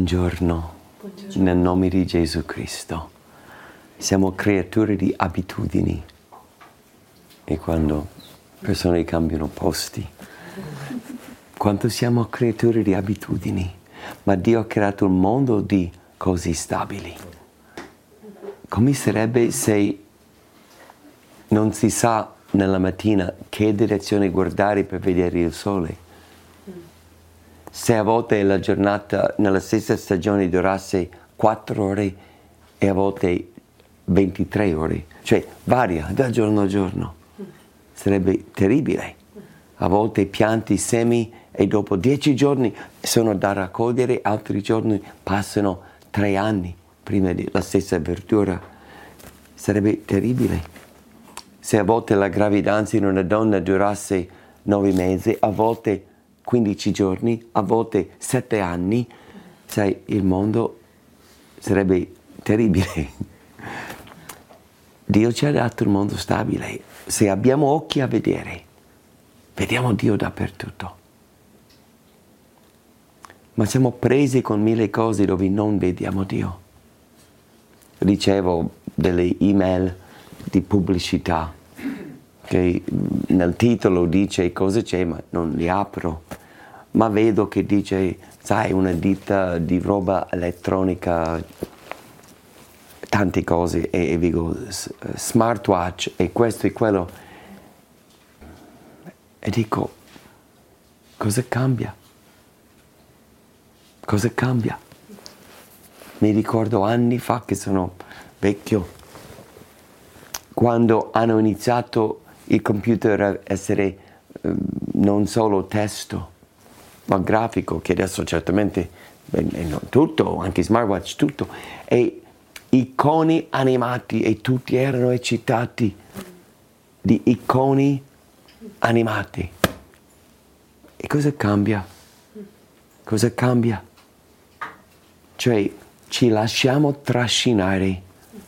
Buongiorno, nel nome di Gesù Cristo. Siamo creature di abitudini e quando persone cambiano posti, quando siamo creature di abitudini, ma Dio ha creato un mondo di cose stabili. Come sarebbe se non si sa nella mattina che direzione guardare per vedere il sole? Se a volte la giornata nella stessa stagione durasse 4 ore e a volte 23 ore, cioè varia da giorno a giorno, sarebbe terribile. A volte pianti semi e dopo 10 giorni sono da raccogliere, altri giorni passano 3 anni prima della stessa verdura. Sarebbe terribile. Se a volte la gravidanza in una donna durasse 9 mesi, a volte 15 giorni, a volte 7 anni, sai, il mondo sarebbe terribile. Dio ci ha dato un mondo stabile. Se abbiamo occhi a vedere, vediamo Dio dappertutto. Ma siamo presi con 1000 cose dove non vediamo Dio. Ricevo delle email di pubblicità che nel titolo dice cosa c'è, ma non li apro. Ma vedo che dice, sai, una ditta di roba elettronica, tante cose, e dico smartwatch e questo e quello. E dico, cosa cambia? Cosa cambia? Mi ricordo anni fa, che sono vecchio, quando hanno iniziato i computer a essere non solo testo, ma grafico, che adesso certamente tutto, anche smartwatch, tutto, e icone animati, e tutti erano eccitati di icone animati. E cosa cambia? Cosa cambia? Cioè, ci lasciamo trascinare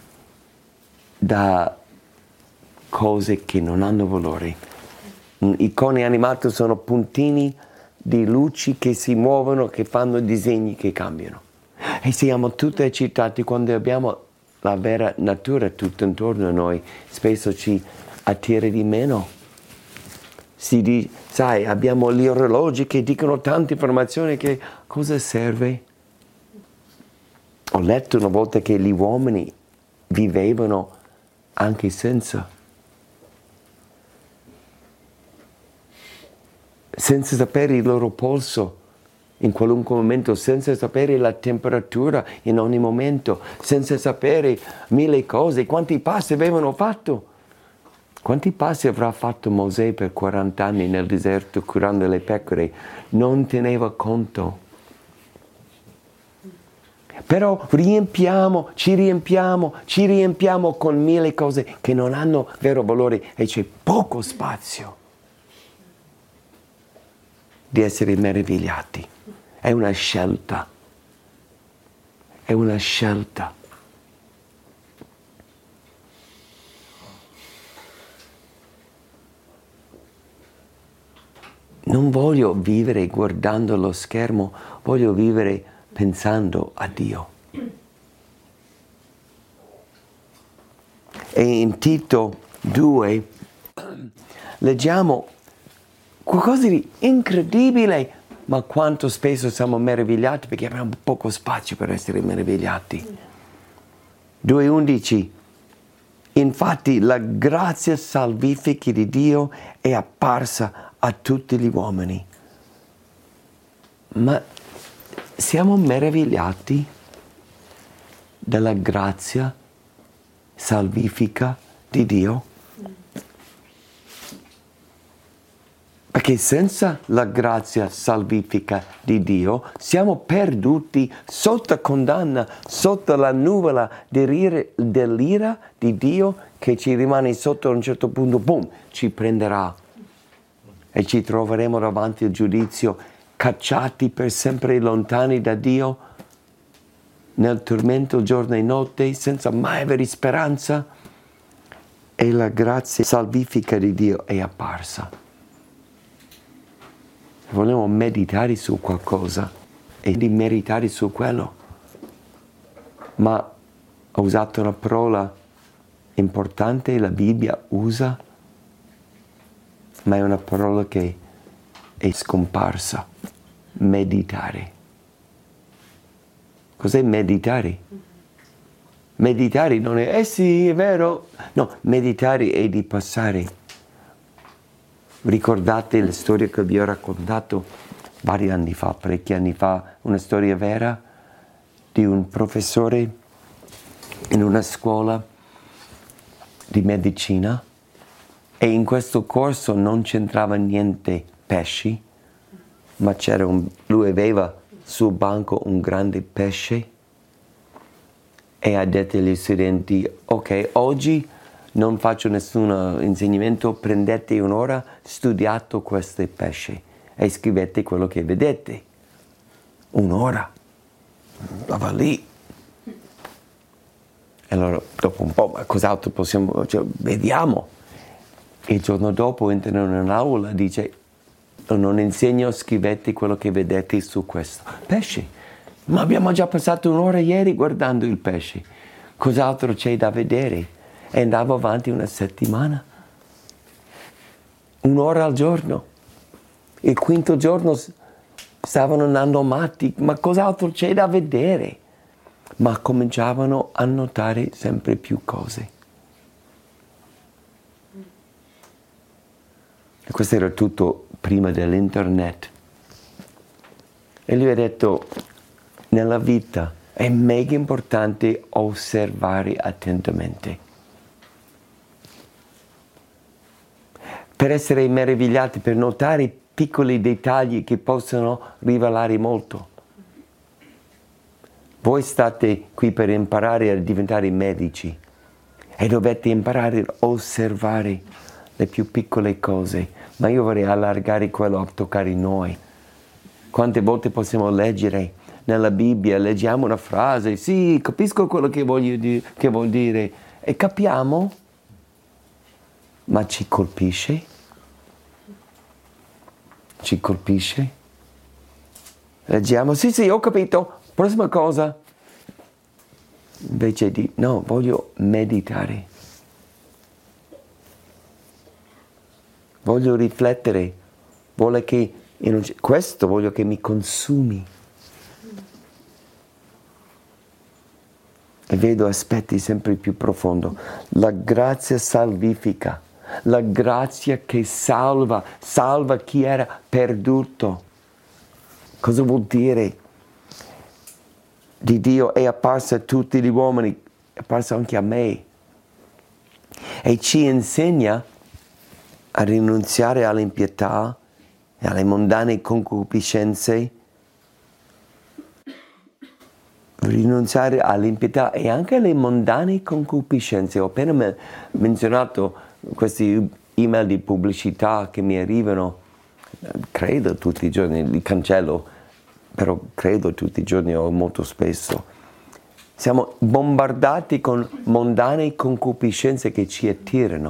da cose che non hanno valore. Icone animate sono puntini di luci che si muovono, che fanno disegni che cambiano. E siamo tutti eccitati quando abbiamo la vera natura tutto intorno a noi. Spesso ci attira di meno. Sai, abbiamo gli orologi che dicono tante informazioni, che cosa serve? Ho letto una volta che gli uomini vivevano anche senza sapere il loro polso in qualunque momento, senza sapere la temperatura in ogni momento, senza sapere 1000 cose. Quanti passi avevano fatto? Quanti passi avrà fatto Mosè per 40 anni nel deserto curando le pecore? Non teneva conto. Però ci riempiamo con 1000 cose che non hanno vero valore, e c'è poco spazio di essere meravigliati. È una scelta. È una scelta. Non voglio vivere guardando lo schermo, voglio vivere pensando a Dio. E in Tito 2 leggiamo qualcosa di incredibile, ma quanto spesso siamo meravigliati perché abbiamo poco spazio per essere meravigliati. 2:11. Infatti la grazia salvifica di Dio è apparsa a tutti gli uomini. Ma siamo meravigliati dalla grazia salvifica di Dio? Perché senza la grazia salvifica di Dio siamo perduti sotto condanna, sotto la nuvola dell'ira di Dio, che ci rimane sotto. A un certo punto, boom, ci prenderà e ci troveremo davanti al giudizio, cacciati per sempre lontani da Dio, nel tormento giorno e notte, senza mai avere speranza. E la grazia salvifica di Dio è apparsa. Vogliamo meditare su qualcosa e di meritare su quello. Ma ho usato una parola importante, la Bibbia usa, ma è una parola che è scomparsa. Meditare. Cos'è meditare? Meditare non è, sì, è vero. No, meditare è di passare. Ricordate la storia che vi ho raccontato vari anni fa, parecchi anni fa, una storia vera di un professore in una scuola di medicina e in questo corso non c'entrava niente pesci, ma lui aveva sul banco un grande pesce e ha detto agli studenti, ok, oggi non faccio nessun insegnamento, prendete un'ora, studiate questo pesce e scrivete quello che vedete. Un'ora. Stava lì. E allora, dopo un po', ma cos'altro possiamo, vediamo. E il giorno dopo entrano in un'aula e dice, non insegno, scrivete quello che vedete su questo pesce. Ma abbiamo già passato un'ora ieri guardando il pesce. Cos'altro c'è da vedere? E andavo avanti una settimana. Un'ora al giorno. Il quinto giorno stavano andando matti. Ma cos'altro c'è da vedere? Ma cominciavano a notare sempre più cose. E questo era tutto prima dell'internet. E lui ha detto, nella vita è mega importante osservare attentamente. Per essere meravigliati, per notare piccoli dettagli che possono rivelare molto. Voi state qui per imparare a diventare medici e dovete imparare a osservare le più piccole cose, ma io vorrei allargare quello a toccare noi. Quante volte possiamo leggere nella Bibbia, leggiamo una frase, sì, capisco quello che vuol dire, e capiamo, ma ci colpisce? Ci colpisce? Leggiamo, sì, ho capito, prossima cosa. Invece di, no, voglio meditare. Voglio riflettere. Questo voglio che mi consumi. E vedo aspetti sempre più profondi. La grazia salvifica. La grazia che salva chi era perduto. Cosa vuol dire? Di Dio è apparsa a tutti gli uomini, è apparsa anche a me. E ci insegna a rinunziare all'impietà e alle mondane concupiscenze. Rinunciare all'impietà e anche alle mondane concupiscenze. Ho appena menzionato questi email di pubblicità che mi arrivano, credo tutti i giorni, li cancello, però credo tutti i giorni o molto spesso. Siamo bombardati con mondane concupiscenze che ci attirano.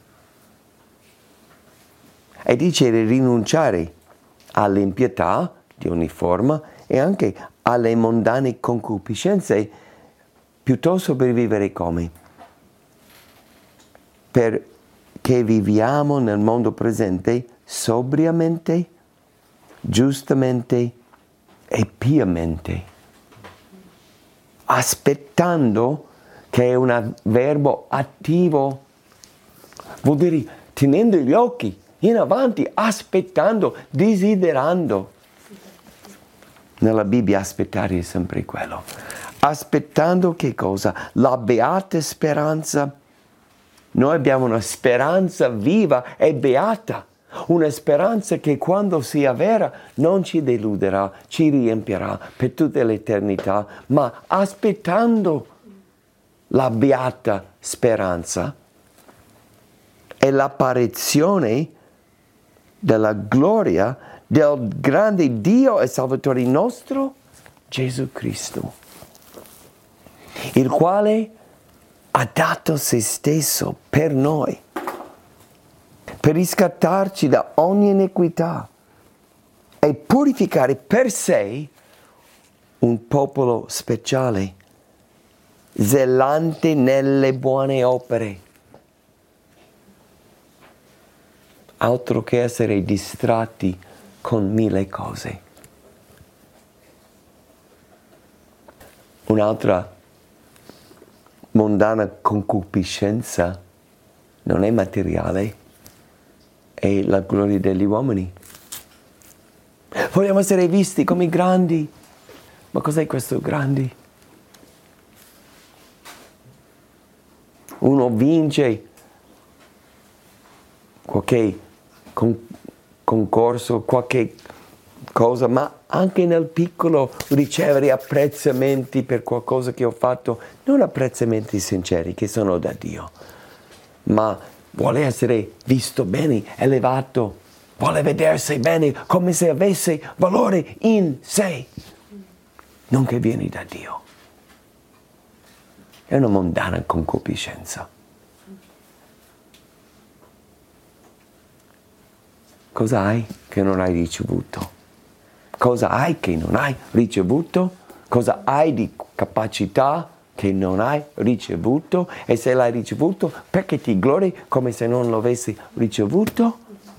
E dice di rinunciare all'impietà di ogni forma e anche alle mondane concupiscenze, piuttosto per vivere come? Perché viviamo nel mondo presente sobriamente, giustamente e piamente, aspettando, che è un verbo attivo, vuol dire tenendo gli occhi in avanti, aspettando, desiderando. Nella Bibbia aspettare è sempre quello. Aspettando che cosa? La beata speranza. Noi abbiamo una speranza viva e beata. Una speranza che quando sia vera non ci deluderà, ci riempirà per tutta l'eternità. Ma aspettando la beata speranza è l'apparizione della gloria del grande Dio e Salvatore nostro, Gesù Cristo, il quale ha dato se stesso per noi, per riscattarci da ogni iniquità e purificare per sé un popolo speciale, zelante nelle buone opere. Altro che essere distratti con 1000 cose. Un'altra mondana concupiscenza non è materiale, è la gloria degli uomini. Vogliamo essere visti come grandi. Ma cos'è questo grandi? Uno vince qualche concorso, qualche cosa, ma anche nel piccolo ricevere apprezzamenti per qualcosa che ho fatto, non apprezzamenti sinceri che sono da Dio, ma vuole essere visto bene, elevato, vuole vedersi bene come se avesse valore in sé, non che viene da Dio. È una mondana concupiscenza. Cosa hai che non hai ricevuto? Cosa hai che non hai ricevuto? Cosa hai di capacità che non hai ricevuto? E se l'hai ricevuto, perché ti glori come se non l'avessi ricevuto?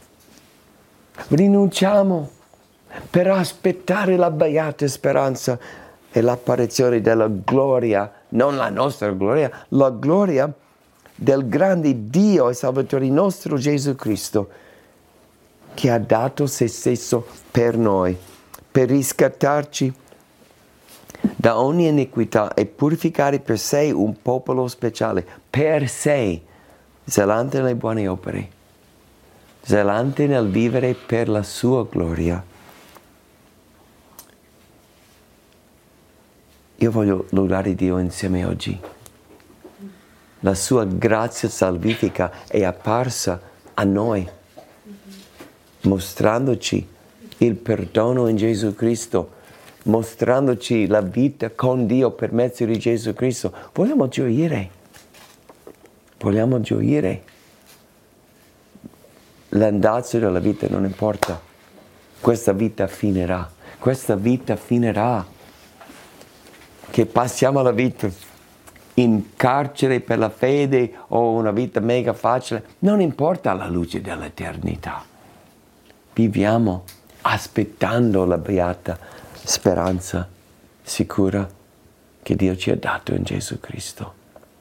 Rinunciamo per aspettare la beata speranza e l'apparizione della gloria, non la nostra gloria, la gloria del grande Dio e Salvatore nostro Gesù Cristo, che ha dato se stesso per noi, per riscattarci da ogni iniquità e purificare per sé un popolo speciale, per sé, zelante nelle buone opere, zelante nel vivere per la sua gloria. Io voglio lodare Dio insieme oggi. La sua grazia salvifica è apparsa a noi, mostrandoci il perdono in Gesù Cristo, mostrandoci la vita con Dio per mezzo di Gesù Cristo. Vogliamo gioire. Vogliamo gioire. L'andazzo della vita non importa. Questa vita finirà. Questa vita finirà. Che passiamo la vita in carcere per la fede o una vita mega facile, non importa alla luce dell'eternità. Viviamo aspettando la beata speranza sicura che Dio ci ha dato in Gesù Cristo.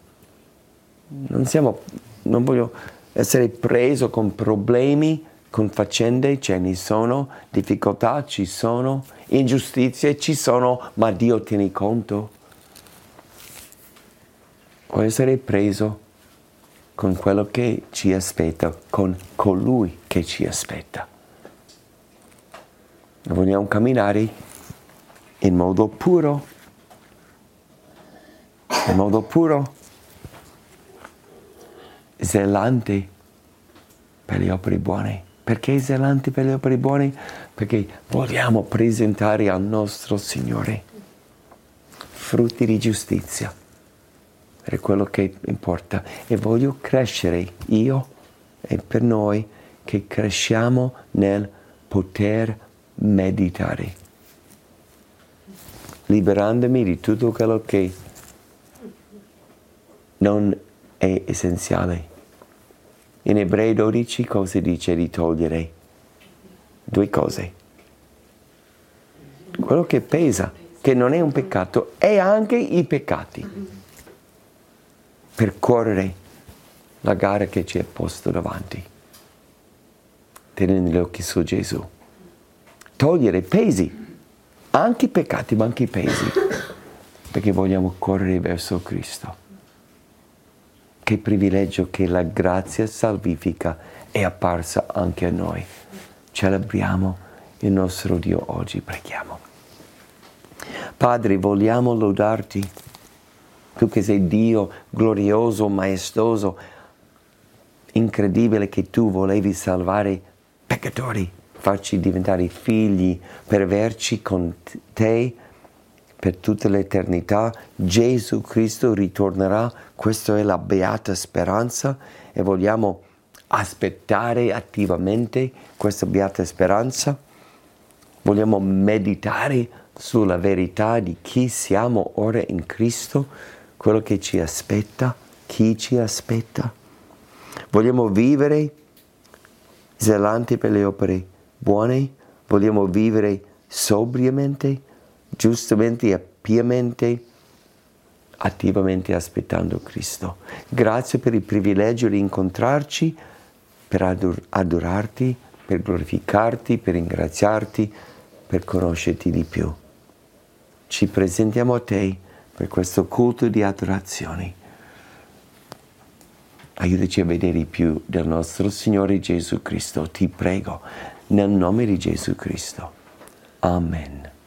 Non voglio essere preso con problemi, con faccende, ce ne sono, difficoltà ci sono, ingiustizie ci sono, ma Dio tiene conto. Voglio essere preso con quello che ci aspetta, con colui che ci aspetta. Vogliamo camminare in modo puro, zelante per le opere buone. Perché zelante per le opere buone? Perché vogliamo presentare al nostro Signore frutti di giustizia. È quello che importa. E voglio crescere io e per noi che cresciamo nel poter meditare, liberandomi di tutto quello che non è essenziale. In Ebrei 12 cosa dice di togliere? 2 cose. Quello che pesa, che non è un peccato, e anche i peccati. Per correre la gara che ci è posto davanti, tenendo gli occhi su Gesù. Togliere pesi, anche i peccati, ma anche i pesi, perché vogliamo correre verso Cristo. Che privilegio che la grazia salvifica è apparsa anche a noi. Celebriamo il nostro Dio oggi, preghiamo. Padre, vogliamo lodarti, tu che sei Dio glorioso, maestoso, incredibile che tu volevi salvare peccatori, farci diventare figli, per averci con te per tutta l'eternità. Gesù Cristo ritornerà, questa è la beata speranza e vogliamo aspettare attivamente questa beata speranza. Vogliamo meditare sulla verità di chi siamo ora in Cristo, quello che ci aspetta, chi ci aspetta. Vogliamo vivere zelanti per le opere buone, vogliamo vivere sobriamente, giustamente e piamente, attivamente aspettando Cristo. Grazie per il privilegio di incontrarci, per adorarti, per glorificarti, per ringraziarti, per conoscerti di più. Ci presentiamo a te per questo culto di adorazione. Aiutaci a vedere più del nostro Signore Gesù Cristo, ti prego, nel nome di Gesù Cristo. Amen.